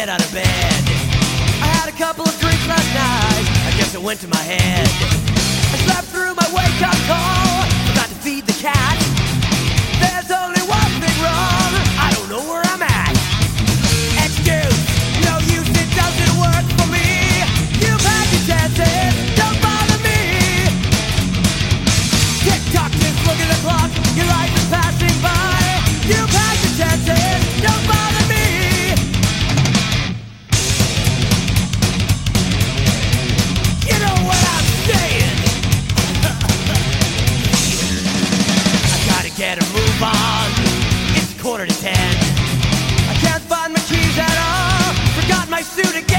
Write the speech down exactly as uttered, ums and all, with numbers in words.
get out of bed. I had a couple of drinks last night, I guess it went to my head. I slept through my wake-up call, forgot to feed the cat. There's only one thing wrong, I don't know where I'm at. Excuse, no use, it doesn't work for me. You've had your chances, don't bother me. Tick-tock, just look at the clock, your life is passing by. You've had your chances, don't bother me. You know what I'm saying? I gotta get a move on, it's a quarter to ten. I can't find my keys at all, forgot my suit again.